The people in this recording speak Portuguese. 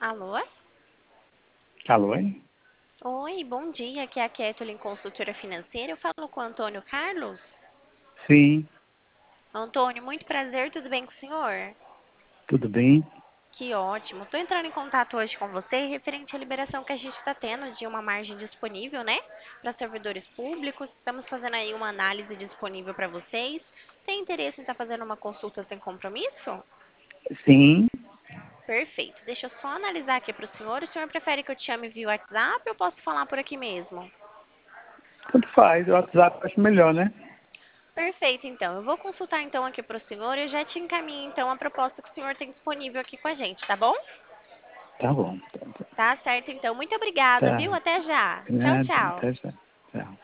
Alô? Alô, hein? Oi, bom dia. Aqui é a Kathleen, consultora financeira. Eu falo com o Antônio Carlos. Sim, Antônio, muito prazer, tudo bem com o senhor? tudo bem? Que ótimo. Estou entrando em contato hoje com você referente à liberação que a gente está tendo de uma margem disponível, né? Para servidores públicos. Estamos fazendo aí uma análise disponível para vocês. Tem interesse em estar fazendo uma consulta sem compromisso? Sim, Perfeito. Deixa eu só analisar aqui para o senhor. O senhor prefere que eu te chame via WhatsApp ou posso falar por aqui mesmo? tanto faz. O WhatsApp acho melhor, né? Perfeito, então. Eu vou consultar então aqui para o senhor e eu já te encaminho então a proposta que o senhor tem disponível aqui com a gente, tá bom? Tá bom. Tá certo, então. Muito obrigada, Tá. viu? Até já. Tchau, Nada, tchau. até já. Tchau.